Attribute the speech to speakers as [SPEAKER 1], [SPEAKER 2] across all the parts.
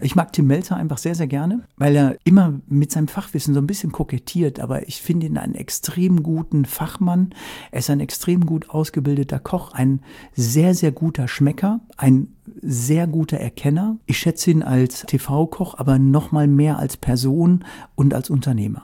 [SPEAKER 1] Ich mag Tim Melzer einfach sehr, sehr gerne, weil er immer mit seinem Fachwissen so ein bisschen kokettiert, aber ich finde ihn einen extrem guten Fachmann. Er ist ein extrem gut ausgebildeter Koch, ein sehr, sehr guter Schmecker, ein sehr guter Erkenner. Ich schätze ihn als TV-Koch, aber noch mal mehr als Person und als Unternehmer.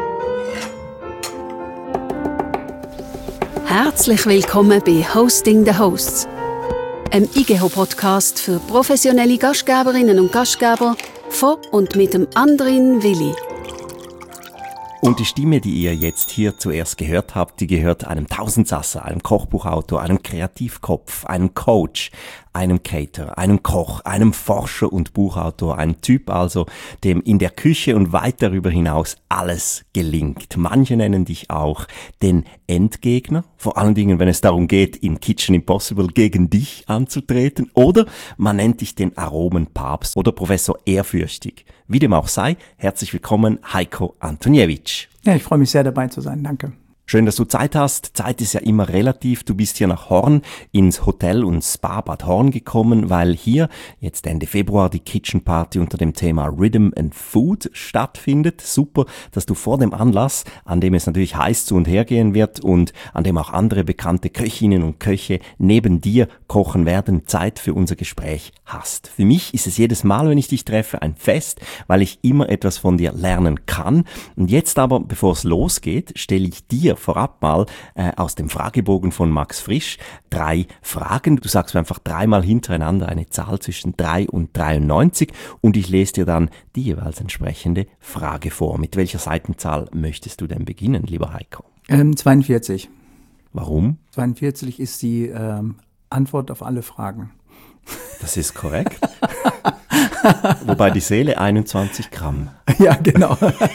[SPEAKER 2] Herzlich willkommen bei Hosting the Hosts, einem IGEHO-Podcast für professionelle Gastgeberinnen und Gastgeber von und mit dem Andrin Willi.
[SPEAKER 3] Und die Stimme, die ihr jetzt hier zuerst gehört habt, die gehört einem Tausendsasser, einem Kochbuchautor, einem Kreativkopf, einem Coach, einem Caterer, einem Koch, einem Forscher und Buchautor, einem Typ also, dem in der Küche und weit darüber hinaus alles gelingt. Manche nennen dich auch den Endgegner, vor allen Dingen, wenn es darum geht, in Kitchen Impossible gegen dich anzutreten, oder man nennt dich den Aromenpapst oder Professor Ehrfürchtig. Wie dem auch sei, herzlich willkommen, Heiko Antoniewicz.
[SPEAKER 1] Ja, ich freue mich sehr, dabei zu sein. Danke.
[SPEAKER 3] Schön, dass du Zeit hast. Zeit ist ja immer relativ. Du bist hier nach Horn ins Hotel und Spa Bad Horn gekommen, weil hier jetzt Ende Februar die Kitchen Party unter dem Thema Rhythm and Food stattfindet. Super, dass du vor dem Anlass, an dem es natürlich heiß zu und her gehen wird und an dem auch andere bekannte Köchinnen und Köche neben dir kochen werden, Zeit für unser Gespräch hast. Für mich ist es jedes Mal, wenn ich dich treffe, ein Fest, weil ich immer etwas von dir lernen kann. Und jetzt aber, bevor es losgeht, stelle ich dir vorab mal aus dem Fragebogen von Max Frisch 3 Fragen. Du sagst mir einfach 3-mal hintereinander eine Zahl zwischen 3 und 93 und ich lese dir dann die jeweils entsprechende Frage vor. Mit welcher Seitenzahl möchtest du denn beginnen, lieber Heiko?
[SPEAKER 1] 42.
[SPEAKER 3] Warum?
[SPEAKER 1] 42 ist die Antwort auf alle Fragen.
[SPEAKER 3] Das ist korrekt. Wobei die Seele 21 Gramm.
[SPEAKER 1] Ja, genau.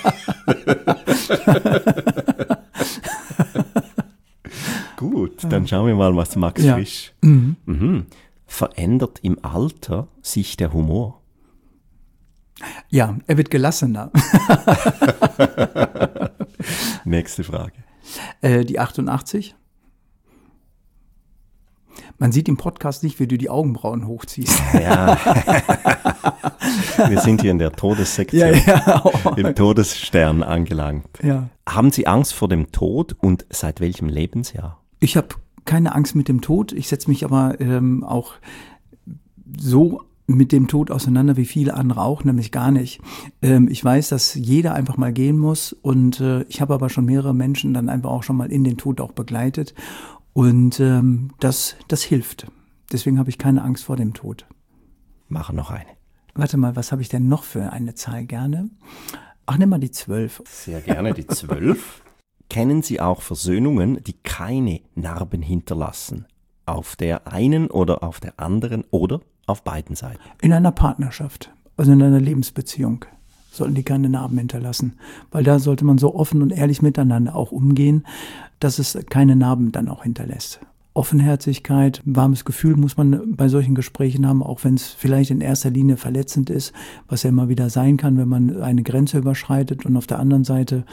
[SPEAKER 3] Gut, dann schauen wir mal, was Max Frisch. Verändert im Alter sich der Humor?
[SPEAKER 1] Ja, er wird gelassener.
[SPEAKER 3] Nächste Frage.
[SPEAKER 1] Die 88. Man sieht im Podcast nicht, wie du die Augenbrauen hochziehst.
[SPEAKER 3] Ja. Wir sind hier in der Todessektion, im Todesstern angelangt.
[SPEAKER 1] Ja.
[SPEAKER 3] Haben Sie Angst vor dem Tod und seit welchem Lebensjahr?
[SPEAKER 1] Ich habe keine Angst mit dem Tod. Ich setze mich aber auch so mit dem Tod auseinander wie viele andere auch, nämlich gar nicht. Ich weiß, dass jeder einfach mal gehen muss und ich habe aber schon mehrere Menschen dann einfach auch schon mal in den Tod auch begleitet und das hilft. Deswegen habe ich keine Angst vor dem Tod.
[SPEAKER 3] Machen noch eine.
[SPEAKER 1] Warte mal, was habe ich denn noch für eine Zahl gerne? Ach, nimm mal die 12.
[SPEAKER 3] Sehr gerne, die 12. Kennen Sie auch Versöhnungen, die keine Narben hinterlassen? Auf der einen oder auf der anderen oder auf beiden Seiten?
[SPEAKER 1] In einer Partnerschaft, also in einer Lebensbeziehung, sollten die keine Narben hinterlassen. Weil da sollte man so offen und ehrlich miteinander auch umgehen, dass es keine Narben dann auch hinterlässt. Offenherzigkeit, warmes Gefühl muss man bei solchen Gesprächen haben, auch wenn es vielleicht in erster Linie verletzend ist, was ja immer wieder sein kann, wenn man eine Grenze überschreitet. Und auf der anderen Seite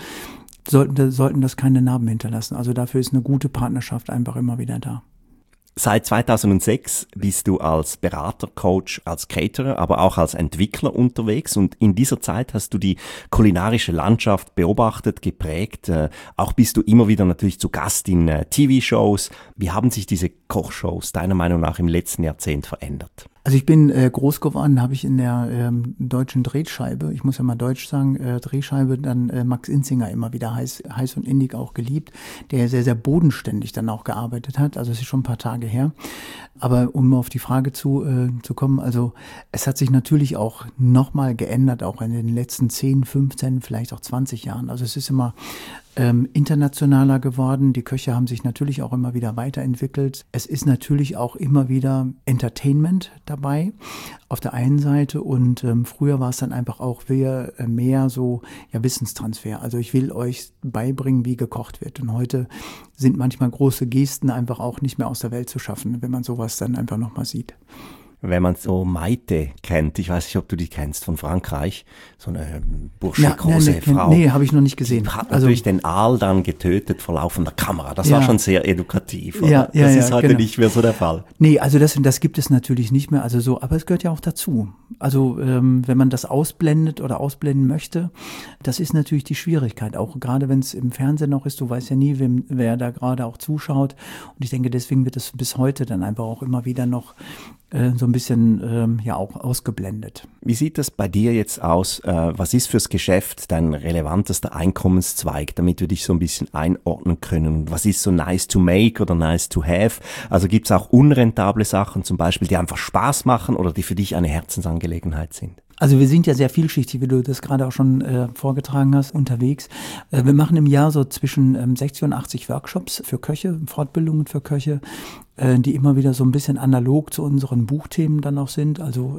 [SPEAKER 1] sollten das keine Narben hinterlassen. Also dafür ist eine gute Partnerschaft einfach immer wieder da.
[SPEAKER 3] Seit 2006 bist du als Berater, Coach, als Caterer, aber auch als Entwickler unterwegs und in dieser Zeit hast du die kulinarische Landschaft beobachtet, geprägt. Auch bist du immer wieder natürlich zu Gast in TV-Shows. Wie haben sich diese Kochshows deiner Meinung nach im letzten Jahrzehnt verändert?
[SPEAKER 1] Also ich bin groß geworden, habe ich in der deutschen Drehscheibe, ich muss ja mal Deutsch sagen, Drehscheibe, dann Max Inzinger immer wieder heiß und innig auch geliebt, der sehr, sehr bodenständig dann auch gearbeitet hat. Also es ist schon ein paar Tage her. Aber um auf die Frage zu kommen, also es hat sich natürlich auch nochmal geändert, auch in den letzten 10, 15, vielleicht auch 20 Jahren. Also es ist immer internationaler geworden. Die Köche haben sich natürlich auch immer wieder weiterentwickelt. Es ist natürlich auch immer wieder Entertainment dabei auf der einen Seite und früher war es dann einfach auch mehr so Wissenstransfer. Also ich will euch beibringen, wie gekocht wird. Und heute sind manchmal große Gesten einfach auch nicht mehr aus der Welt zu schaffen, wenn man sowas dann einfach nochmal sieht.
[SPEAKER 3] wenn man so Maite kennt, ich weiß nicht, ob du die kennst, von Frankreich, so eine burschikose Frau.
[SPEAKER 1] Nee, habe ich noch nicht gesehen.
[SPEAKER 3] Die hat natürlich den Aal dann getötet vor laufender Kamera. Das war schon sehr edukativ. Oder? Das ist heute nicht mehr so der Fall.
[SPEAKER 1] Nee, also das gibt es natürlich nicht mehr. Also so, aber es gehört ja auch dazu. Also wenn man das ausblendet oder ausblenden möchte, das ist natürlich die Schwierigkeit. Auch gerade wenn es im Fernsehen noch ist, du weißt ja nie, wer da gerade auch zuschaut. Und ich denke, deswegen wird es bis heute dann einfach auch immer wieder noch so ein bisschen auch ausgeblendet.
[SPEAKER 3] Wie sieht das bei dir jetzt aus? Was ist fürs Geschäft dein relevantester Einkommenszweig, damit wir dich so ein bisschen einordnen können? Was ist so nice to make oder nice to have? Also gibt es auch unrentable Sachen zum Beispiel, die einfach Spaß machen oder die für dich eine Herzensangelegenheit sind?
[SPEAKER 1] Also wir sind ja sehr vielschichtig, wie du das gerade auch schon vorgetragen hast, unterwegs. Wir machen im Jahr so zwischen 60 und 80 Workshops für Köche, Fortbildungen für Köche, die immer wieder so ein bisschen analog zu unseren Buchthemen dann auch sind. Also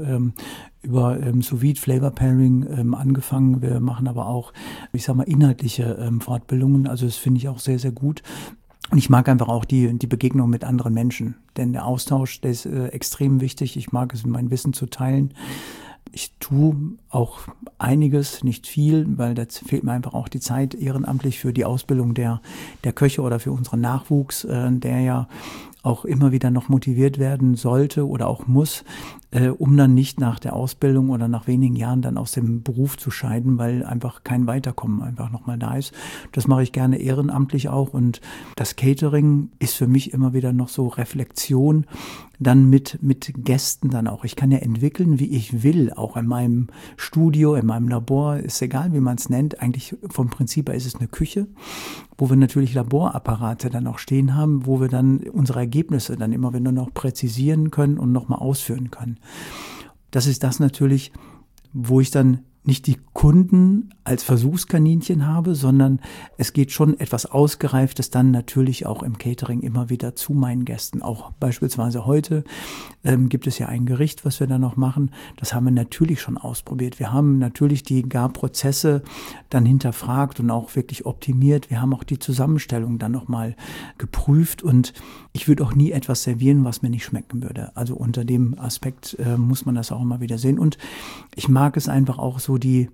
[SPEAKER 1] über Sous-Vide, Flavor Pairing angefangen. Wir machen aber auch, ich sag mal, inhaltliche Fortbildungen. Also das finde ich auch sehr, sehr gut. Und ich mag einfach auch die Begegnung mit anderen Menschen. Denn der Austausch, der ist extrem wichtig. Ich mag es, mein Wissen zu teilen. Ich tue auch einiges, nicht viel, weil da fehlt mir einfach auch die Zeit ehrenamtlich für die Ausbildung der Köche oder für unseren Nachwuchs, der ja auch immer wieder noch motiviert werden sollte oder auch muss, um dann nicht nach der Ausbildung oder nach wenigen Jahren dann aus dem Beruf zu scheiden, weil einfach kein Weiterkommen einfach nochmal da ist. Das mache ich gerne ehrenamtlich auch und das Catering ist für mich immer wieder noch so Reflexion, dann mit Gästen dann auch. Ich kann ja entwickeln, wie ich will, auch in meinem Studio, in meinem Labor, ist egal, wie man es nennt. Eigentlich vom Prinzip her ist es eine Küche, wo wir natürlich Laborapparate dann auch stehen haben, wo wir dann unsere Ergebnisse dann immer wieder noch präzisieren können und nochmal ausführen können. Das ist das natürlich, wo ich dann nicht die Kunden als Versuchskaninchen habe, sondern es geht schon etwas Ausgereiftes dann natürlich auch im Catering immer wieder zu meinen Gästen. Auch beispielsweise heute gibt es ja ein Gericht, was wir da noch machen. Das haben wir natürlich schon ausprobiert. Wir haben natürlich die Garprozesse dann hinterfragt und auch wirklich optimiert. Wir haben auch die Zusammenstellung dann nochmal geprüft und ich würde auch nie etwas servieren, was mir nicht schmecken würde. Also unter dem Aspekt muss man das auch immer wieder sehen. Und ich mag es einfach auch so, die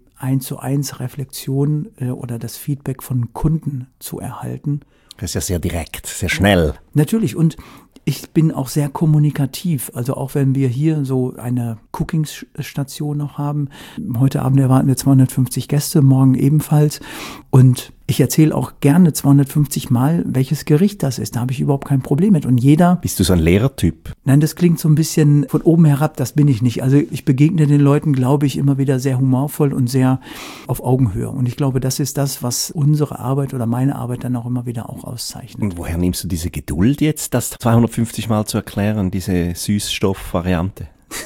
[SPEAKER 1] 1:1 Reflexion oder das Feedback von Kunden zu erhalten.
[SPEAKER 3] Das ist ja sehr direkt, sehr schnell.
[SPEAKER 1] Natürlich und ich bin auch sehr kommunikativ, also auch wenn wir hier so eine Cooking-Station noch haben. Heute Abend erwarten wir 250 Gäste, morgen ebenfalls und ich erzähle auch gerne 250 Mal, welches Gericht das ist. Da habe ich überhaupt kein Problem mit. Und jeder...
[SPEAKER 3] Bist du so ein Lehrertyp?
[SPEAKER 1] Nein, das klingt so ein bisschen von oben herab, das bin ich nicht. Also ich begegne den Leuten, glaube ich, immer wieder sehr humorvoll und sehr auf Augenhöhe. Und ich glaube, das ist das, was unsere Arbeit oder meine Arbeit dann auch immer wieder auch auszeichnet.
[SPEAKER 3] Und woher nimmst du diese Geduld jetzt, das 250 Mal zu erklären, diese Süßstoffvariante?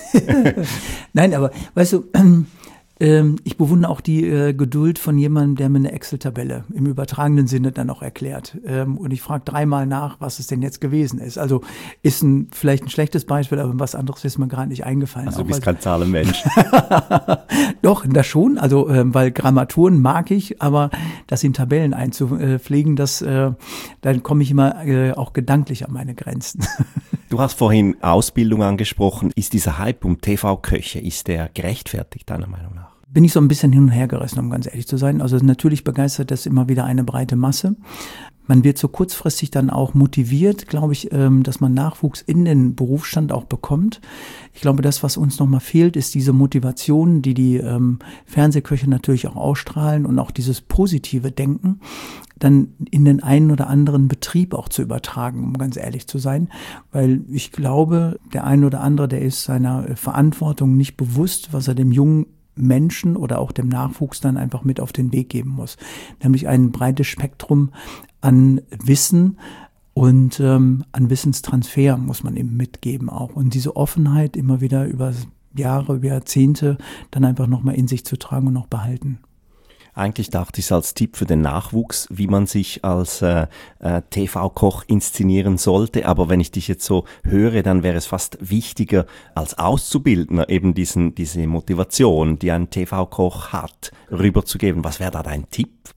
[SPEAKER 1] Nein, aber weißt du... Ich bewundere auch die Geduld von jemandem, der mir eine Excel-Tabelle im übertragenen Sinne dann auch erklärt. Und ich frage 3-mal nach, was es denn jetzt gewesen ist. Also ist vielleicht ein schlechtes Beispiel, aber was anderes ist mir gerade nicht eingefallen.
[SPEAKER 3] Also du bist kein Zahlenmensch.
[SPEAKER 1] Doch, das schon. Also weil Grammaturen mag ich, aber das in Tabellen einzupflegen, dann komme ich immer auch gedanklich an meine Grenzen.
[SPEAKER 3] Du hast vorhin Ausbildung angesprochen. Ist dieser Hype um TV-Köche, ist der gerechtfertigt deiner Meinung nach?
[SPEAKER 1] Bin ich so ein bisschen hin und her gerissen, um ganz ehrlich zu sein. Also natürlich begeistert das immer wieder eine breite Masse. Man wird so kurzfristig dann auch motiviert, glaube ich, dass man Nachwuchs in den Berufsstand auch bekommt. Ich glaube, das, was uns nochmal fehlt, ist diese Motivation, die Fernsehköche natürlich auch ausstrahlen und auch dieses positive Denken dann in den einen oder anderen Betrieb auch zu übertragen, um ganz ehrlich zu sein. Weil ich glaube, der ein oder andere, der ist seiner Verantwortung nicht bewusst, was er dem jungen Menschen oder auch dem Nachwuchs dann einfach mit auf den Weg geben muss. Nämlich ein breites Spektrum an Wissen und an Wissenstransfer muss man eben mitgeben auch. Und diese Offenheit immer wieder über Jahre, über Jahrzehnte dann einfach nochmal in sich zu tragen und noch behalten.
[SPEAKER 3] Eigentlich dachte ich es als Tipp für den Nachwuchs, wie man sich als TV-Koch inszenieren sollte. Aber wenn ich dich jetzt so höre, dann wäre es fast wichtiger als Auszubildender eben diese Motivation, die ein TV-Koch hat, rüberzugeben. Was wäre da dein Tipp?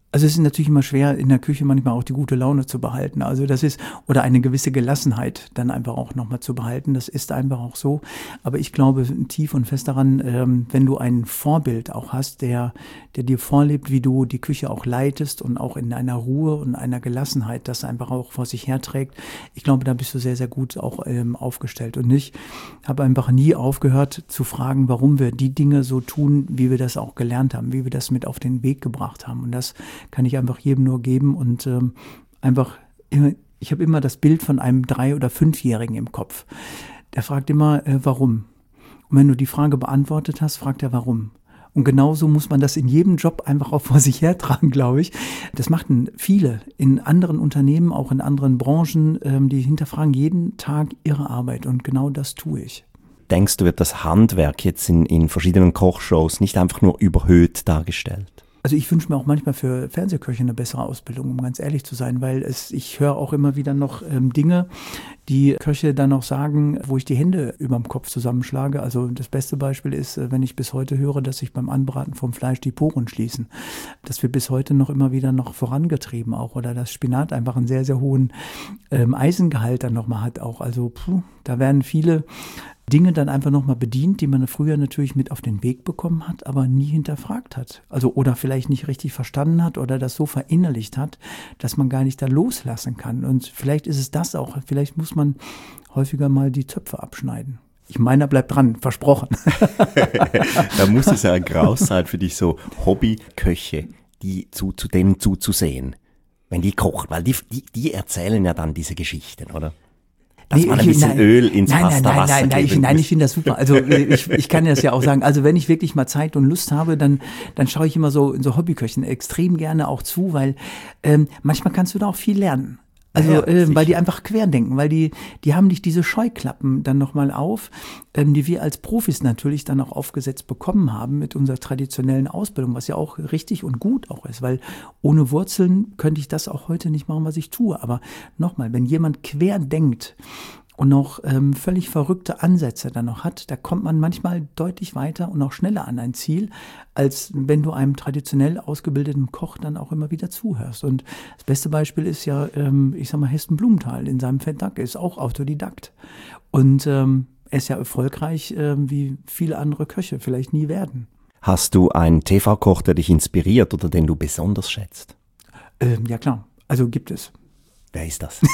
[SPEAKER 1] Also es ist natürlich immer schwer, in der Küche manchmal auch die gute Laune zu behalten. Also das ist, oder eine gewisse Gelassenheit dann einfach auch nochmal zu behalten. Das ist einfach auch so. Aber ich glaube tief und fest daran, wenn du ein Vorbild auch hast, der dir vorlebt, wie du die Küche auch leitest und auch in einer Ruhe und einer Gelassenheit das einfach auch vor sich herträgt. Ich glaube, da bist du sehr, sehr gut auch aufgestellt. Und ich habe einfach nie aufgehört zu fragen, warum wir die Dinge so tun, wie wir das auch gelernt haben, wie wir das mit auf den Weg gebracht haben. Und das kann ich einfach jedem nur geben und ich habe immer das Bild von einem 3- oder 5-Jährigen im Kopf. Der fragt immer, warum? Und wenn du die Frage beantwortet hast, fragt er, warum? Und genauso muss man das in jedem Job einfach auch vor sich hertragen, glaube ich. Das machten viele in anderen Unternehmen, auch in anderen Branchen, die hinterfragen jeden Tag ihre Arbeit und genau das tue ich.
[SPEAKER 3] Denkst du, wird das Handwerk jetzt in verschiedenen Kochshows nicht einfach nur überhöht dargestellt?
[SPEAKER 1] Also ich wünsche mir auch manchmal für Fernsehköche eine bessere Ausbildung, um ganz ehrlich zu sein, weil ich höre auch immer wieder noch Dinge, die Köche dann auch sagen, wo ich die Hände überm Kopf zusammenschlage. Also das beste Beispiel ist, wenn ich bis heute höre, dass sich beim Anbraten vom Fleisch die Poren schließen. Das wird bis heute noch immer wieder noch vorangetrieben auch. Oder dass Spinat einfach einen sehr, sehr hohen Eisengehalt dann nochmal hat auch. Also da werden viele Dinge dann einfach nochmal bedient, die man früher natürlich mit auf den Weg bekommen hat, aber nie hinterfragt hat. Also oder vielleicht nicht richtig verstanden hat oder das so verinnerlicht hat, dass man gar nicht da loslassen kann. Und vielleicht ist es das auch. Vielleicht muss man häufiger mal die Zöpfe abschneiden. Meiner bleibt dran, versprochen.
[SPEAKER 3] Da muss es ja ein Graus sein für dich, so Hobbyköche, zu denen zuzusehen, wenn die kochen, weil die erzählen ja dann diese Geschichten, oder? Dass man ein bisschen Öl ins Pastawasser geben
[SPEAKER 1] Nein, ich finde das super. Also ich kann das ja auch sagen. Also wenn ich wirklich mal Zeit und Lust habe, dann schaue ich immer so in so Hobbyköchen extrem gerne auch zu, weil manchmal kannst du da auch viel lernen. Also weil die einfach querdenken, weil die haben nicht diese Scheuklappen dann nochmal auf, die wir als Profis natürlich dann auch aufgesetzt bekommen haben mit unserer traditionellen Ausbildung, was ja auch richtig und gut auch ist, weil ohne Wurzeln könnte ich das auch heute nicht machen, was ich tue. Aber nochmal, wenn jemand quer denkt und noch völlig verrückte Ansätze dann noch hat, da kommt man manchmal deutlich weiter und auch schneller an ein Ziel, als wenn du einem traditionell ausgebildeten Koch dann auch immer wieder zuhörst. Und das beste Beispiel ist ja, ich sag mal, Hesten Blumenthal in seinem Fettnack ist auch Autodidakt. Und er ist ja erfolgreich, wie viele andere Köche vielleicht nie werden.
[SPEAKER 3] Hast du einen TV-Koch, der dich inspiriert oder den du besonders schätzt?
[SPEAKER 1] Ja klar, also gibt es.
[SPEAKER 3] Wer ist das?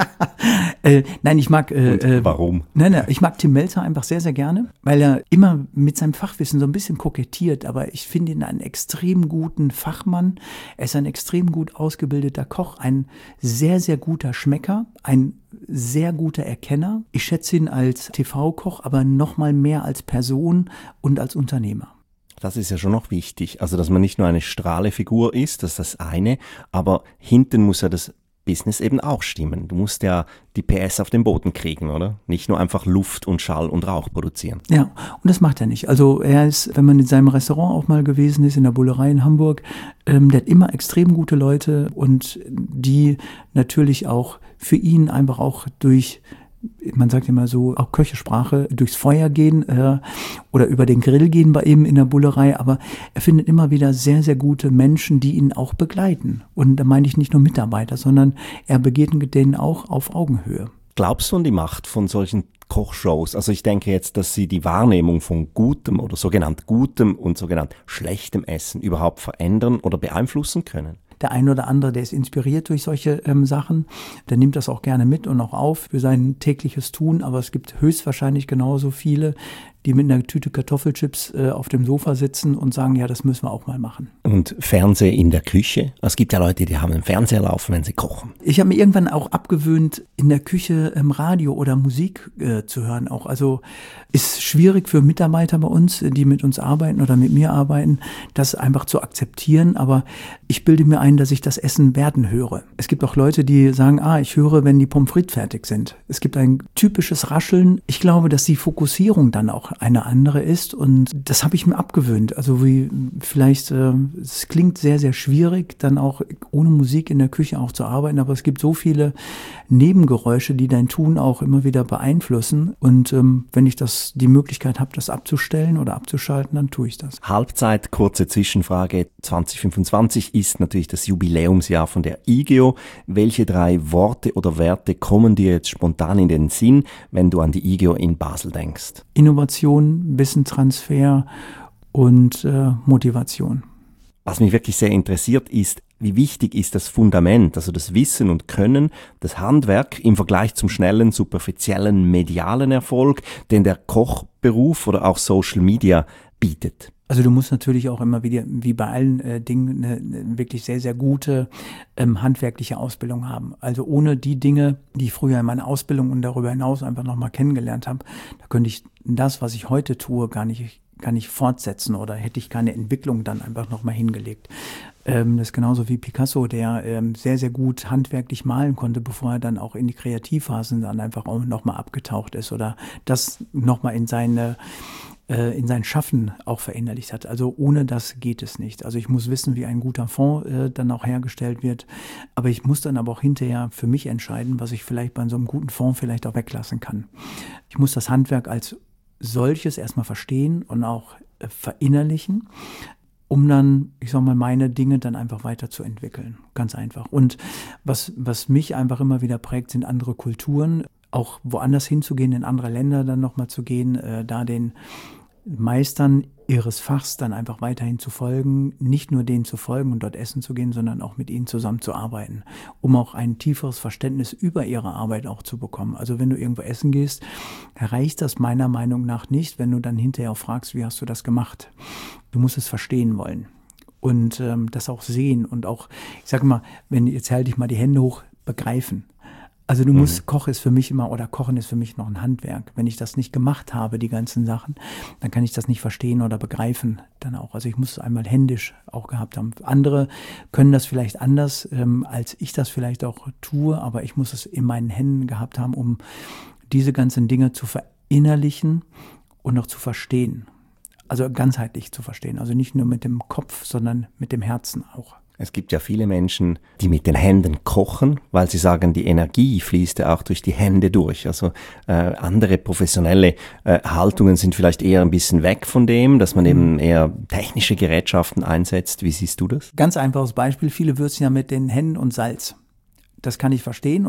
[SPEAKER 1] Nein, ich mag.
[SPEAKER 3] Warum?
[SPEAKER 1] Nein, ich mag Tim Melzer einfach sehr, sehr gerne, weil er immer mit seinem Fachwissen so ein bisschen kokettiert, aber ich finde ihn einen extrem guten Fachmann. Er ist ein extrem gut ausgebildeter Koch, ein sehr, sehr guter Schmecker, ein sehr guter Erkenner. Ich schätze ihn als TV-Koch, aber noch mal mehr als Person und als Unternehmer.
[SPEAKER 3] Das ist ja schon noch wichtig. Also, dass man nicht nur eine Strahlefigur ist, das ist das eine, aber hinten muss ja das Business eben auch stimmen. Du musst ja die PS auf den Boden kriegen, oder? Nicht nur einfach Luft und Schall und Rauch produzieren.
[SPEAKER 1] Ja, und das macht er nicht. Also er ist, wenn man in seinem Restaurant auch mal gewesen ist, in der Bullerei in Hamburg, der hat immer extrem gute Leute und die natürlich auch für ihn einfach auch durch, man sagt immer so, auch Köchesprache, durchs Feuer gehen oder über den Grill gehen bei ihm in der Bullerei, aber er findet immer wieder sehr, sehr gute Menschen, die ihn auch begleiten. Und da meine ich nicht nur Mitarbeiter, sondern er begegnet denen auch auf Augenhöhe.
[SPEAKER 3] Glaubst du an die Macht von solchen Kochshows? Also ich denke jetzt, dass sie die Wahrnehmung von gutem oder sogenannt gutem und sogenannt schlechtem Essen überhaupt verändern oder beeinflussen können.
[SPEAKER 1] Der eine oder andere, der ist inspiriert durch solche Sachen, der nimmt das auch gerne mit und auch auf für sein tägliches Tun, aber es gibt höchstwahrscheinlich genauso viele, die mit einer Tüte Kartoffelchips auf dem Sofa sitzen und sagen, ja, das müssen wir auch mal machen.
[SPEAKER 3] Und Fernsehen in der Küche? Es gibt ja Leute, die haben einen Fernseher laufen, wenn sie kochen.
[SPEAKER 1] Ich habe mir irgendwann auch abgewöhnt, in der Küche Radio oder Musik zu hören. Auch also ist schwierig für Mitarbeiter bei uns, die mit uns arbeiten oder mit mir arbeiten, das einfach zu akzeptieren. Aber ich bilde mir ein, dass ich das Essen werden höre. Es gibt auch Leute, die sagen, ich höre, wenn die Pommes frites fertig sind. Es gibt ein typisches Rascheln. Ich glaube, dass die Fokussierung dann auch auch eine andere ist. Und das habe ich mir abgewöhnt. Also wie vielleicht, es klingt sehr, sehr schwierig, dann auch ohne Musik in der Küche auch zu arbeiten. Aber es gibt so viele Nebengeräusche, die dein Tun auch immer wieder beeinflussen. Und wenn ich die Möglichkeit habe, das abzustellen oder abzuschalten, dann tue ich das.
[SPEAKER 3] Halbzeit, kurze Zwischenfrage. 2025 ist natürlich das Jubiläumsjahr von der IGEO. Welche 3 Worte oder Werte kommen dir jetzt spontan in den Sinn, wenn du an die IGEO in Basel denkst?
[SPEAKER 1] Innovation, Wissenstransfer und Motivation.
[SPEAKER 3] Was mich wirklich sehr interessiert ist, wie wichtig ist das Fundament, also das Wissen und Können, das Handwerk im Vergleich zum schnellen, superfiziellen, medialen Erfolg, den der Kochberuf oder auch Social Media bietet?
[SPEAKER 1] Also du musst natürlich auch immer wieder, wie bei allen Dingen, eine wirklich sehr, sehr gute handwerkliche Ausbildung haben. Also ohne die Dinge, die ich früher in meiner Ausbildung und darüber hinaus einfach nochmal kennengelernt habe, da könnte ich das, was ich heute tue, gar nicht fortsetzen oder hätte ich keine Entwicklung dann einfach nochmal hingelegt. Das ist genauso wie Picasso, der sehr, sehr gut handwerklich malen konnte, bevor er dann auch in die Kreativphasen dann einfach auch nochmal abgetaucht ist oder das nochmal in sein Schaffen auch verinnerlicht hat. Also ohne das geht es nicht. Also ich muss wissen, wie ein guter Fond dann auch hergestellt wird, aber ich muss dann aber auch hinterher für mich entscheiden, was ich vielleicht bei so einem guten Fond vielleicht auch weglassen kann. Ich muss das Handwerk als solches erstmal verstehen und auch verinnerlichen, um dann, ich sag mal, meine Dinge dann einfach weiterzuentwickeln. Ganz einfach. Und was mich einfach immer wieder prägt, sind andere Kulturen, auch woanders hinzugehen, in andere Länder dann nochmal zu gehen, da den Meistern ihres Fachs dann einfach weiterhin zu folgen, nicht nur denen zu folgen und dort essen zu gehen, sondern auch mit ihnen zusammenzuarbeiten, um auch ein tieferes Verständnis über ihre Arbeit auch zu bekommen. Also wenn du irgendwo essen gehst, reicht das meiner Meinung nach nicht, wenn du dann hinterher auch fragst, wie hast du das gemacht? Du musst es verstehen wollen und das auch sehen und auch, ich sage mal, jetzt halte ich mal die Hände hoch, begreifen. Also du musst, Kochen ist für mich noch ein Handwerk. Wenn ich das nicht gemacht habe, die ganzen Sachen, dann kann ich das nicht verstehen oder begreifen dann auch. Also ich muss es einmal händisch auch gehabt haben. Andere können das vielleicht anders, als ich das vielleicht auch tue, aber ich muss es in meinen Händen gehabt haben, um diese ganzen Dinge zu verinnerlichen und auch zu verstehen. Also ganzheitlich zu verstehen. Also nicht nur mit dem Kopf, sondern mit dem Herzen auch.
[SPEAKER 3] Es gibt ja viele Menschen, die mit den Händen kochen, weil sie sagen, die Energie fließt ja auch durch die Hände durch. Also andere professionelle Haltungen sind vielleicht eher ein bisschen weg von dem, dass man eben eher technische Gerätschaften einsetzt. Wie siehst du das?
[SPEAKER 1] Ganz einfaches Beispiel, viele würzen ja mit den Händen und Salz. Das kann ich verstehen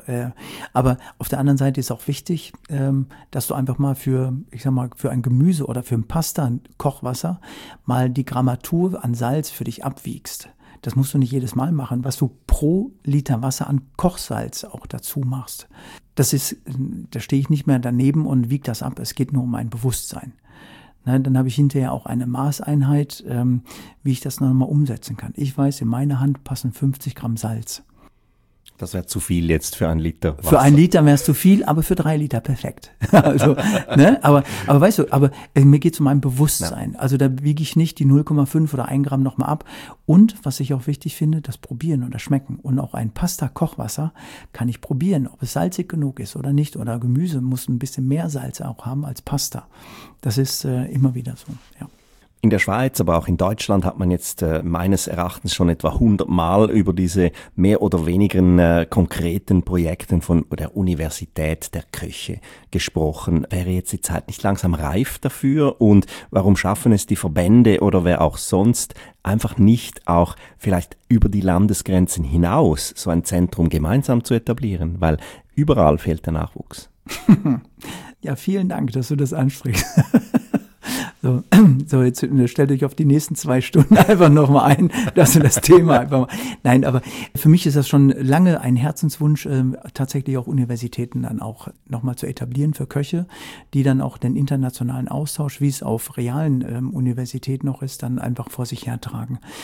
[SPEAKER 1] aber auf der anderen Seite ist auch wichtig, dass du einfach mal für ein Gemüse oder für ein Pasta, ein Kochwasser, mal die Grammatur an Salz für dich abwiegst. Das musst du nicht jedes Mal machen, was du pro Liter Wasser an Kochsalz auch dazu machst. Da stehe ich nicht mehr daneben und wiege das ab. Es geht nur um ein Bewusstsein. Dann habe ich hinterher auch eine Maßeinheit, wie ich das nochmal umsetzen kann. Ich weiß, in meine Hand passen 50 Gramm Salz.
[SPEAKER 3] Das wäre zu viel jetzt für 1 Liter Wasser.
[SPEAKER 1] Für 1 Liter wäre es zu viel, aber für 3 Liter perfekt. Also, aber weißt du, mir geht es um mein Bewusstsein. Ja. Also da wiege ich nicht die 0,5 oder 1 Gramm nochmal ab. Und was ich auch wichtig finde, das Probieren und das Schmecken. Und auch ein Pasta-Kochwasser kann ich probieren, ob es salzig genug ist oder nicht. Oder Gemüse muss ein bisschen mehr Salz auch haben als Pasta. Das ist immer wieder so, ja.
[SPEAKER 3] In der Schweiz, aber auch in Deutschland hat man jetzt meines Erachtens schon etwa 100 Mal über diese mehr oder weniger konkreten Projekten von der Universität der Köche gesprochen. Wäre jetzt die Zeit nicht langsam reif dafür? Und warum schaffen es die Verbände oder wer auch sonst einfach nicht auch vielleicht über die Landesgrenzen hinaus so ein Zentrum gemeinsam zu etablieren? Weil überall fehlt der Nachwuchs.
[SPEAKER 1] Ja, vielen Dank, dass du das ansprichst. So, jetzt stell dich auf die nächsten 2 Stunden einfach nochmal ein, dass du das Thema einfach mal. Nein, aber für mich ist das schon lange ein Herzenswunsch, tatsächlich auch Universitäten dann auch nochmal zu etablieren für Köche, die dann auch den internationalen Austausch, wie es auf realen Universitäten noch ist, dann einfach vor sich hertragen.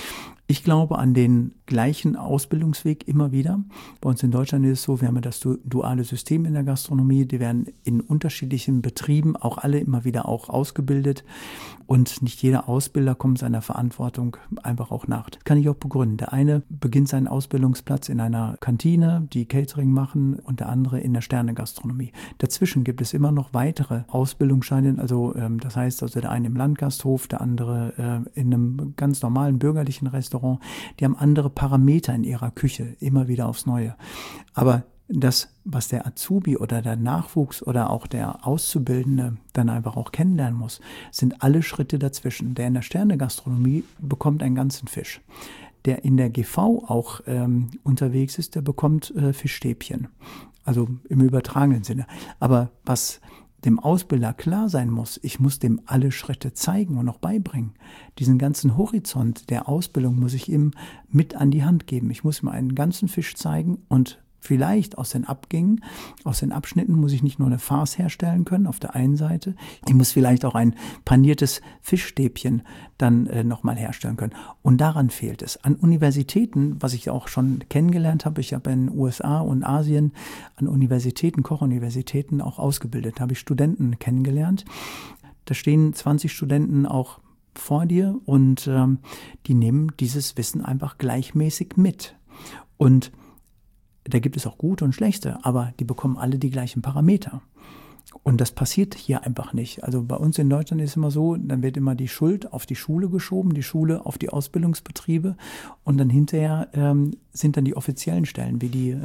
[SPEAKER 1] Ich glaube an den gleichen Ausbildungsweg immer wieder. Bei uns in Deutschland ist es so, wir haben ja das duale System in der Gastronomie. Die werden in unterschiedlichen Betrieben auch alle immer wieder auch ausgebildet. Und nicht jeder Ausbilder kommt seiner Verantwortung einfach auch nach. Das kann ich auch begründen. Der eine beginnt seinen Ausbildungsplatz in einer Kantine, die Catering machen, und der andere in der Sternegastronomie. Dazwischen gibt es immer noch weitere Ausbildungsscheine. Also das heißt, also der eine im Landgasthof, der andere in einem ganz normalen bürgerlichen Restaurant. Die haben andere Parameter in ihrer Küche, immer wieder aufs Neue. Aber das, was der Azubi oder der Nachwuchs oder auch der Auszubildende dann einfach auch kennenlernen muss, sind alle Schritte dazwischen. Der in der Sternegastronomie bekommt einen ganzen Fisch. Der in der GV auch unterwegs ist, der bekommt Fischstäbchen. Also im übertragenen Sinne. Aber was dem Ausbilder klar sein muss, ich muss dem alle Schritte zeigen und auch beibringen. Diesen ganzen Horizont der Ausbildung muss ich ihm mit an die Hand geben. Ich muss ihm einen ganzen Fisch zeigen und vielleicht aus den Abgängen, aus den Abschnitten muss ich nicht nur eine Farce herstellen können auf der einen Seite, ich muss vielleicht auch ein paniertes Fischstäbchen dann nochmal herstellen können. Und daran fehlt es. An Universitäten, was ich auch schon kennengelernt habe, ich habe in den USA und Asien an Universitäten, Kochuniversitäten auch ausgebildet, habe ich Studenten kennengelernt. Da stehen 20 Studenten auch vor dir und die nehmen dieses Wissen einfach gleichmäßig mit. Und da gibt es auch gute und schlechte, aber die bekommen alle die gleichen Parameter. Und das passiert hier einfach nicht. Also bei uns in Deutschland ist es immer so, dann wird immer die Schuld auf die Schule geschoben, die Schule auf die Ausbildungsbetriebe und dann hinterher sind dann die offiziellen Stellen wie die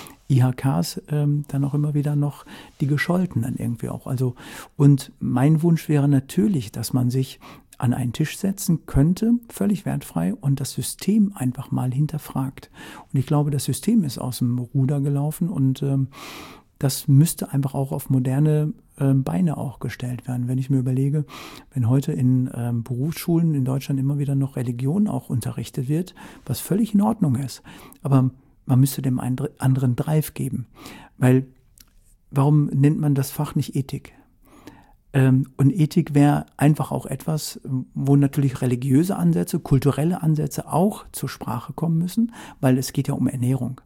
[SPEAKER 1] IHKs dann auch immer wieder noch die Gescholten dann irgendwie auch. Also und mein Wunsch wäre natürlich, dass man sich an einen Tisch setzen könnte, völlig wertfrei, und das System einfach mal hinterfragt. Und ich glaube, das System ist aus dem Ruder gelaufen und das müsste einfach auch auf moderne Beine auch gestellt werden. Wenn ich mir überlege, wenn heute in Berufsschulen in Deutschland immer wieder noch Religion auch unterrichtet wird, was völlig in Ordnung ist, aber man müsste dem einen anderen Drive geben. Weil, warum nennt man das Fach nicht Ethik? Und Ethik wäre einfach auch etwas, wo natürlich religiöse Ansätze, kulturelle Ansätze auch zur Sprache kommen müssen, weil es geht ja um Ernährung.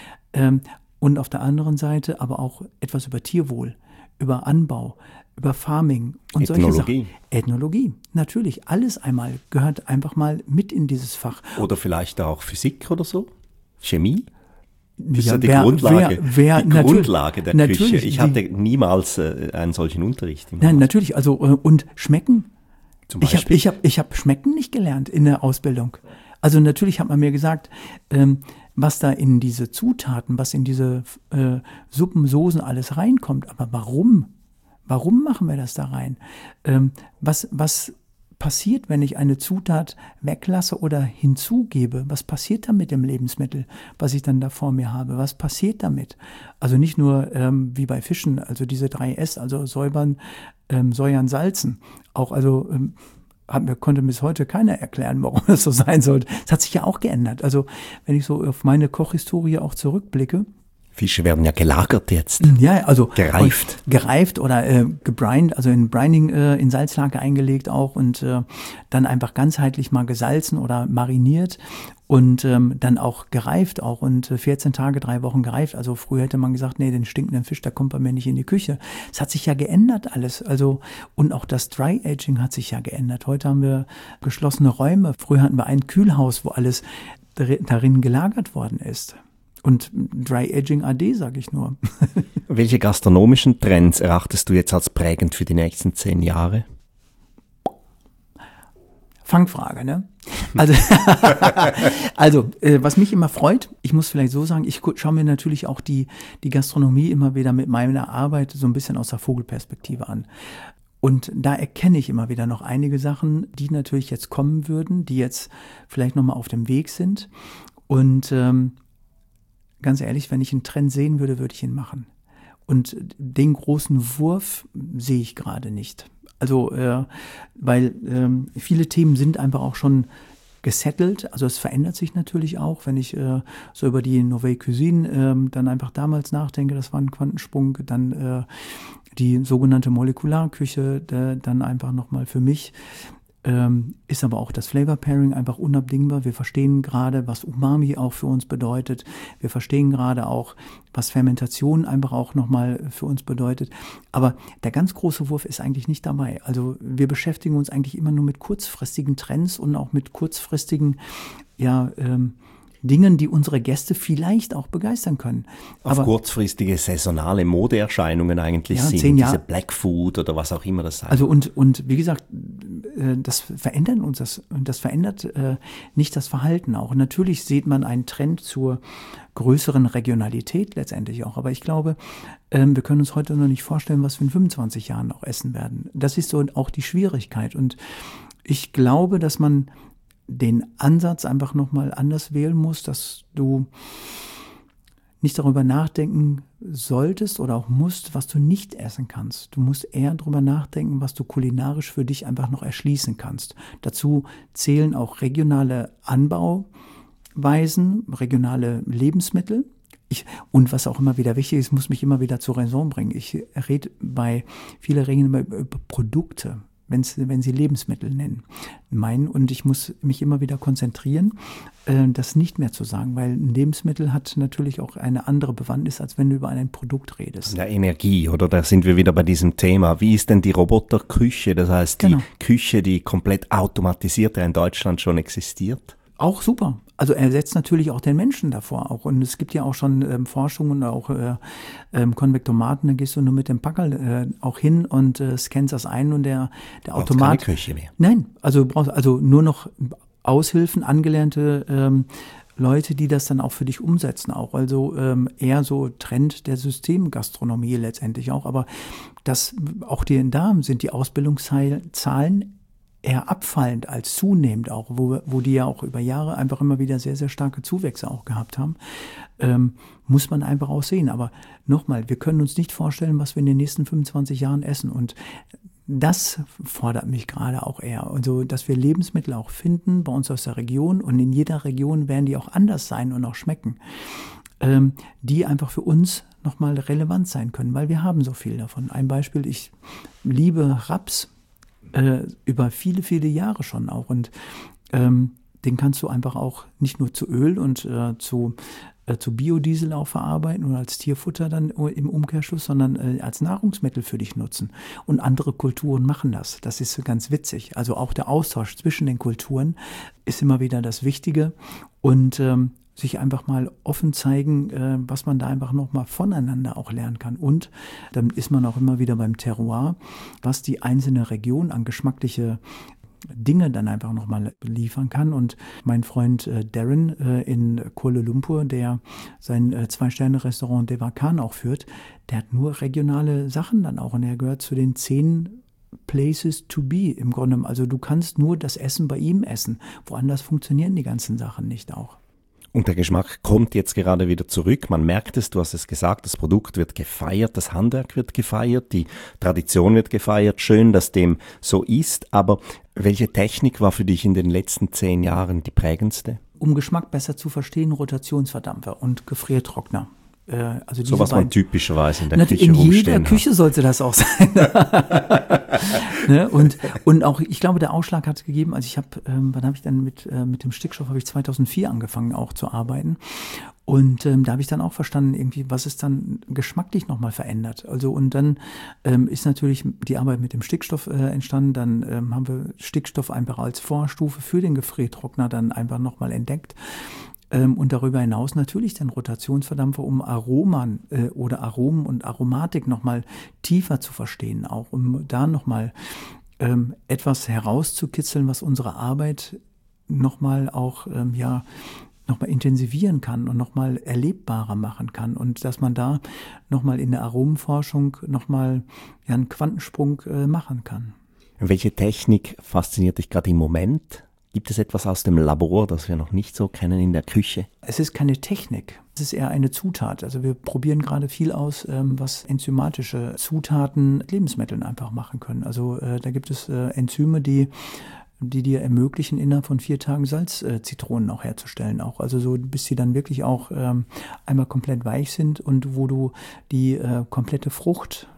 [SPEAKER 1] Und auf der anderen Seite aber auch etwas über Tierwohl, über Anbau, über Farming und solche Sachen. Ethnologie, natürlich. Alles einmal gehört einfach mal mit in dieses Fach.
[SPEAKER 3] Oder vielleicht auch Physik oder so? Chemie? Das ist
[SPEAKER 1] Ja,
[SPEAKER 3] ja die Grundlage der
[SPEAKER 1] natürlich,
[SPEAKER 3] Küche. Ich hatte niemals einen solchen Unterricht.
[SPEAKER 1] Nein, natürlich. Also und Schmecken.
[SPEAKER 3] Zum Beispiel?
[SPEAKER 1] Ich hab Schmecken nicht gelernt in der Ausbildung. Also natürlich hat man mir gesagt, was da in diese Zutaten, was in diese Suppen, Soßen alles reinkommt. Aber warum? Warum machen wir das da rein? Was passiert, wenn ich eine Zutat weglasse oder hinzugebe? Was passiert da mit dem Lebensmittel, was ich dann da vor mir habe? Was passiert damit? Also nicht nur wie bei Fischen, also diese 3S, also säubern, säuern, salzen. Auch also konnte bis heute keiner erklären, warum das so sein sollte. Das hat sich ja auch geändert. Also wenn ich so auf meine Kochhistorie auch zurückblicke.
[SPEAKER 3] Fische werden ja gelagert jetzt.
[SPEAKER 1] Ja, also
[SPEAKER 3] gereift.
[SPEAKER 1] Gereift oder gebrined, also in Brining, in Salzlake eingelegt auch und dann einfach ganzheitlich mal gesalzen oder mariniert und dann auch gereift auch und 14 Tage, 3 Wochen gereift. Also früher hätte man gesagt, nee, den stinkenden Fisch, der kommt bei mir nicht in die Küche. Es hat sich ja geändert alles. Also und auch das Dry Aging hat sich ja geändert. Heute haben wir geschlossene Räume. Früher hatten wir ein Kühlhaus, wo alles darin gelagert worden ist. Und Dry Aging AD, sage ich nur.
[SPEAKER 3] Welche gastronomischen Trends erachtest du jetzt als prägend für die nächsten 10 Jahre?
[SPEAKER 1] Fangfrage, ne? Also, was mich immer freut, ich muss vielleicht so sagen, ich schaue mir natürlich auch die Gastronomie immer wieder mit meiner Arbeit so ein bisschen aus der Vogelperspektive an. Und da erkenne ich immer wieder noch einige Sachen, die natürlich jetzt kommen würden, die jetzt vielleicht nochmal auf dem Weg sind. Und ganz ehrlich, wenn ich einen Trend sehen würde, würde ich ihn machen. Und den großen Wurf sehe ich gerade nicht. Also, weil viele Themen sind einfach auch schon gesettelt. Also es verändert sich natürlich auch, wenn ich so über die Nouvelle Cuisine dann einfach damals nachdenke, das war ein Quantensprung, dann die sogenannte Molekularküche, dann einfach nochmal für mich ist aber auch das Flavor Pairing einfach unabdingbar. Wir verstehen gerade, was Umami auch für uns bedeutet. Wir verstehen gerade auch, was Fermentation einfach auch nochmal für uns bedeutet. Aber der ganz große Wurf ist eigentlich nicht dabei. Also wir beschäftigen uns eigentlich immer nur mit kurzfristigen Trends und auch mit kurzfristigen, Dingen, die unsere Gäste vielleicht auch begeistern können.
[SPEAKER 3] Auf kurzfristige saisonale Modeerscheinungen eigentlich sind,
[SPEAKER 1] 10 Jahre.
[SPEAKER 3] Diese Black Food oder was auch immer das sein.
[SPEAKER 1] Also und wie gesagt, das verändert uns, das verändert nicht das Verhalten auch. Und natürlich sieht man einen Trend zur größeren Regionalität letztendlich auch. Aber ich glaube, wir können uns heute noch nicht vorstellen, was wir in 25 Jahren noch essen werden. Das ist so auch die Schwierigkeit. Und ich glaube, dass man den Ansatz einfach nochmal anders wählen muss, dass du nicht darüber nachdenken solltest oder auch musst, was du nicht essen kannst. Du musst eher darüber nachdenken, was du kulinarisch für dich einfach noch erschließen kannst. Dazu zählen auch regionale Anbauweisen, regionale Lebensmittel. Und was auch immer wieder wichtig ist, muss mich immer wieder zur Raison bringen. Ich rede bei vielen Regeln über Produkte, wenn sie Lebensmittel meinen. Und ich muss mich immer wieder konzentrieren, das nicht mehr zu sagen, weil ein Lebensmittel hat natürlich auch eine andere Bewandtnis, als wenn du über ein Produkt redest.
[SPEAKER 3] Ja, Energie, oder? Da sind wir wieder bei diesem Thema. Wie ist denn die Roboterküche? Das heißt, die Küche, die komplett automatisiert in Deutschland schon existiert?
[SPEAKER 1] Auch super. Also er setzt natürlich auch den Menschen davor auch. Und es gibt ja auch schon Forschungen, auch Konvektomaten, da gehst du nur mit dem Packerl auch hin und scannst das ein und der Automat.
[SPEAKER 3] Keine Küche mehr.
[SPEAKER 1] Nein, also du brauchst also nur noch Aushilfen, angelernte Leute, die das dann auch für dich umsetzen auch. Also eher so Trend der Systemgastronomie letztendlich auch. Aber das auch da sind die Ausbildungszahlen eher abfallend als zunehmend auch, wo die ja auch über Jahre einfach immer wieder sehr, sehr starke Zuwächse auch gehabt haben, muss man einfach auch sehen. Aber nochmal, wir können uns nicht vorstellen, was wir in den nächsten 25 Jahren essen. Und das fordert mich gerade auch eher. Also, dass wir Lebensmittel auch finden bei uns aus der Region, und in jeder Region werden die auch anders sein und auch schmecken, die einfach für uns nochmal relevant sein können, weil wir haben so viel davon. Ein Beispiel, ich liebe Raps, über viele, viele Jahre schon auch. Und den kannst du einfach auch nicht nur zu Öl und zu Biodiesel auch verarbeiten oder als Tierfutter dann im Umkehrschluss, sondern als Nahrungsmittel für dich nutzen. Und andere Kulturen machen das. Das ist ganz witzig. Also auch der Austausch zwischen den Kulturen ist immer wieder das Wichtige. Und sich einfach mal offen zeigen, was man da einfach nochmal voneinander auch lernen kann. Und dann ist man auch immer wieder beim Terroir, was die einzelne Region an geschmackliche Dinge dann einfach nochmal liefern kann. Und mein Freund Darren in Kuala Lumpur, der sein 2-Sterne-Restaurant Devakan auch führt, der hat nur regionale Sachen dann auch. Und er gehört zu den 10 Places to be im Grunde. Also du kannst nur das Essen bei ihm essen. Woanders funktionieren die ganzen Sachen nicht auch.
[SPEAKER 3] Und der Geschmack kommt jetzt gerade wieder zurück. Man merkt es, du hast es gesagt, das Produkt wird gefeiert, das Handwerk wird gefeiert, die Tradition wird gefeiert. Schön, dass dem so ist. Aber welche Technik war für dich in den letzten 10 Jahren die prägendste?
[SPEAKER 1] Um Geschmack besser zu verstehen, Rotationsverdampfer und Gefriertrockner. Also
[SPEAKER 3] so was man typischerweise in der Küche
[SPEAKER 1] in
[SPEAKER 3] rumstehen
[SPEAKER 1] jeder Küche sollte das auch sein. Ne? Und auch, ich glaube, der Ausschlag hat es gegeben, also ich habe, wann habe ich dann mit dem Stickstoff, habe ich 2004 angefangen auch zu arbeiten. Und da habe ich dann auch verstanden, irgendwie, was es dann geschmacklich nochmal verändert. Also und dann ist natürlich die Arbeit mit dem Stickstoff entstanden. Dann haben wir Stickstoff einfach als Vorstufe für den Gefriertrockner dann einfach nochmal entdeckt. Und darüber hinaus natürlich den Rotationsverdampfer, um Aromen oder Aromen und Aromatik nochmal tiefer zu verstehen, auch um da nochmal etwas herauszukitzeln, was unsere Arbeit nochmal auch nochmal intensivieren kann und nochmal erlebbarer machen kann. Und dass man da nochmal in der Aromenforschung nochmal einen Quantensprung machen kann.
[SPEAKER 3] Welche Technik fasziniert dich gerade im Moment? Gibt es etwas aus dem Labor, das wir noch nicht so kennen in der Küche?
[SPEAKER 1] Es ist keine Technik, es ist eher eine Zutat. Also wir probieren gerade viel aus, was enzymatische Zutaten mit Lebensmitteln einfach machen können. Also da gibt es Enzyme, die dir ermöglichen, innerhalb von 4 Tagen Salzzitronen auch herzustellen. Auch. Also so, bis sie dann wirklich auch einmal komplett weich sind und wo du die komplette Frucht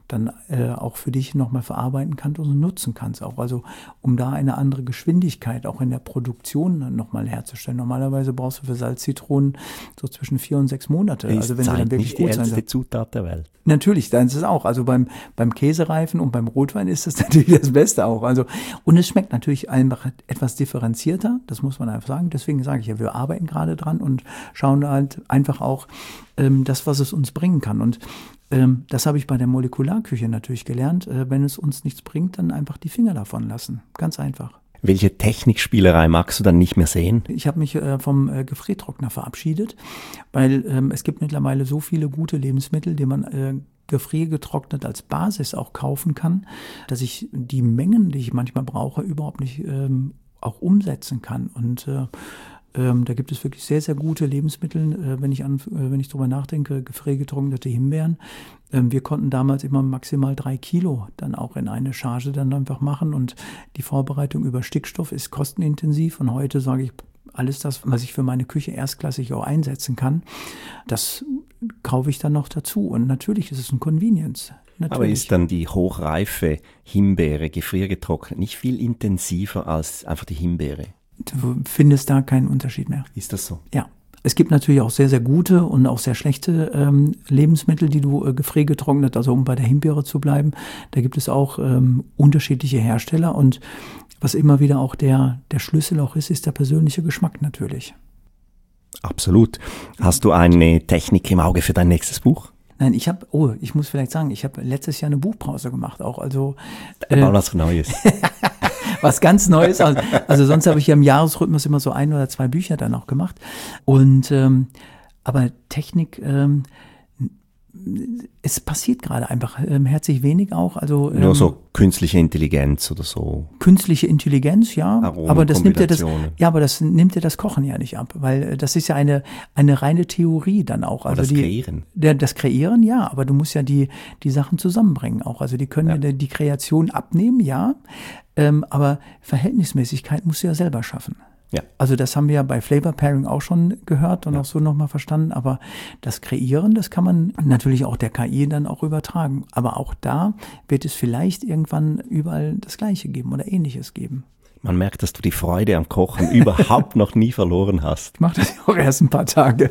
[SPEAKER 1] dann auch für dich nochmal verarbeiten kannst und nutzen kannst auch. Also um da eine andere Geschwindigkeit auch in der Produktion nochmal herzustellen. Normalerweise brauchst du für Salzzitronen so zwischen 4 und 6 Monate.
[SPEAKER 3] Ist
[SPEAKER 1] also wenn
[SPEAKER 3] Zeit
[SPEAKER 1] sie dann wirklich
[SPEAKER 3] nicht
[SPEAKER 1] gut
[SPEAKER 3] die
[SPEAKER 1] sein
[SPEAKER 3] älteste Zutat der Welt.
[SPEAKER 1] Natürlich, dann ist es auch. Also beim Käsereifen und beim Rotwein ist das natürlich das Beste auch. Also, und es schmeckt natürlich einfach etwas differenzierter, das muss man einfach sagen. Deswegen sage ich ja, wir arbeiten gerade dran und schauen halt einfach auch das, was es uns bringen kann. Und das habe ich bei der Molekularküche natürlich gelernt. Wenn es uns nichts bringt, dann einfach die Finger davon lassen. Ganz einfach.
[SPEAKER 3] Welche Technikspielerei magst du dann nicht mehr sehen?
[SPEAKER 1] Ich habe mich vom Gefriertrockner verabschiedet, weil es gibt mittlerweile so viele gute Lebensmittel, die man gefriergetrocknet als Basis auch kaufen kann, dass ich die Mengen, die ich manchmal brauche, überhaupt nicht auch umsetzen kann. Und da gibt es wirklich sehr, sehr gute Lebensmittel, wenn ich drüber nachdenke, gefriergetrocknete Himbeeren. Wir konnten damals immer maximal 3 Kilo dann auch in eine Charge dann einfach machen und die Vorbereitung über Stickstoff ist kostenintensiv und heute sage ich, alles das, was ich für meine Küche erstklassig auch einsetzen kann, das kaufe ich dann noch dazu und natürlich ist es ein Convenience. Natürlich.
[SPEAKER 3] Aber ist dann die hochreife Himbeere gefriergetrocknet nicht viel intensiver als einfach die Himbeere?
[SPEAKER 1] Du findest da keinen Unterschied mehr.
[SPEAKER 3] Ist das so?
[SPEAKER 1] Ja. Es gibt natürlich auch sehr, sehr gute und auch sehr schlechte Lebensmittel, die du gefriergetrocknet, also um bei der Himbeere zu bleiben. Da gibt es auch unterschiedliche Hersteller und was immer wieder auch der Schlüssel auch ist der persönliche Geschmack natürlich.
[SPEAKER 3] Absolut. Hast du eine Technik im Auge für dein nächstes Buch?
[SPEAKER 1] Nein, ich muss vielleicht sagen, ich habe letztes Jahr eine Buchpause gemacht auch. Also
[SPEAKER 3] was Neues.
[SPEAKER 1] Was ganz Neues. Also sonst habe ich ja im Jahresrhythmus immer so 1 oder 2 Bücher dann auch gemacht. Und aber Technik, es passiert gerade einfach herzlich wenig auch. Also
[SPEAKER 3] nur so künstliche Intelligenz oder so.
[SPEAKER 1] Künstliche Intelligenz, ja. Aber das nimmt ja das Kochen ja nicht ab, weil das ist ja eine reine Theorie dann auch. Also
[SPEAKER 3] das Kreieren.
[SPEAKER 1] Das Kreieren, ja, aber du musst ja die Sachen zusammenbringen auch. Also die können ja die Kreation abnehmen, ja. Aber Verhältnismäßigkeit musst du ja selber schaffen.
[SPEAKER 3] Ja.
[SPEAKER 1] Also das haben wir ja bei Flavor Pairing auch schon gehört und auch so nochmal verstanden. Aber das Kreieren, das kann man natürlich auch der KI dann auch übertragen. Aber auch da wird es vielleicht irgendwann überall das Gleiche geben oder Ähnliches geben.
[SPEAKER 3] Man merkt, dass du die Freude am Kochen überhaupt noch nie verloren hast.
[SPEAKER 1] Ich mache das ja auch erst ein paar Tage.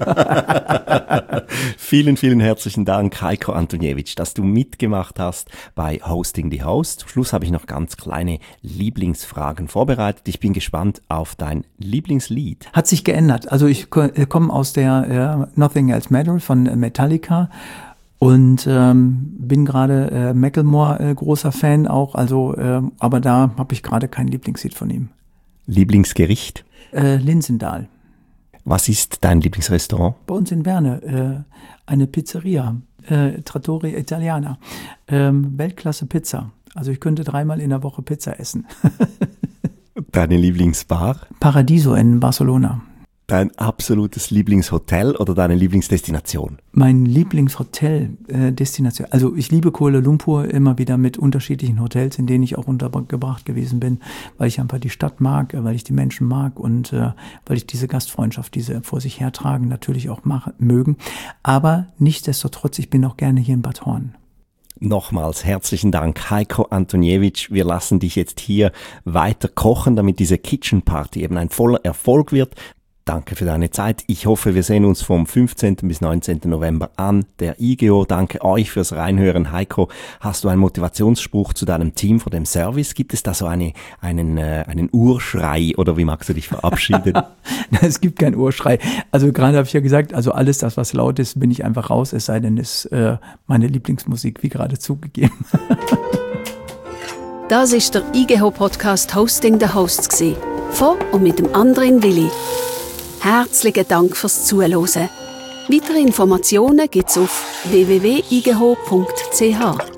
[SPEAKER 3] Vielen, vielen herzlichen Dank, Heiko Antoniewicz, dass du mitgemacht hast bei Hosting the Host. Zum Schluss habe ich noch ganz kleine Lieblingsfragen vorbereitet. Ich bin gespannt auf dein Lieblingslied.
[SPEAKER 1] Hat sich geändert. Also ich komme aus der Nothing Else Matters von Metallica. Und bin gerade Macklemore großer Fan auch, also aber da habe ich gerade kein Lieblingslied von ihm.
[SPEAKER 3] Lieblingsgericht?
[SPEAKER 1] Linsendahl.
[SPEAKER 3] Was ist dein Lieblingsrestaurant?
[SPEAKER 1] Bei uns in Werne eine Pizzeria, Trattoria Italiana, Weltklasse Pizza. Also ich könnte 3-mal in der Woche Pizza essen.
[SPEAKER 3] Deine Lieblingsbar?
[SPEAKER 1] Paradiso in Barcelona.
[SPEAKER 3] Dein absolutes Lieblingshotel oder deine Lieblingsdestination?
[SPEAKER 1] Mein Lieblingshotel-Destination. Also ich liebe Kuala Lumpur immer wieder mit unterschiedlichen Hotels, in denen ich auch untergebracht gewesen bin, weil ich einfach die Stadt mag, weil ich die Menschen mag und weil ich diese Gastfreundschaft, diese vor sich hertragen, natürlich auch mögen. Aber nichtsdestotrotz, ich bin auch gerne hier in Bad Horn.
[SPEAKER 3] Nochmals herzlichen Dank, Heiko Antoniewicz. Wir lassen dich jetzt hier weiter kochen, damit diese Kitchen Party eben ein voller Erfolg wird. Danke für deine Zeit. Ich hoffe, wir sehen uns vom 15. bis 19. November an der IGO. Danke euch fürs Reinhören. Heiko, hast du einen Motivationsspruch zu deinem Team von dem Service? Gibt es da so einen Urschrei oder wie magst du dich verabschieden?
[SPEAKER 1] Es gibt keinen Urschrei. Also gerade habe ich ja gesagt, also alles das, was laut ist, bin ich einfach raus, es sei denn, es ist meine Lieblingsmusik, wie gerade zugegeben.
[SPEAKER 2] Das ist der IGO-Podcast Hosting the Hosts gewesen. Von und mit dem anderen Willi. Herzlichen Dank fürs Zuhören. Weitere Informationen gibt es auf www.igho.ch.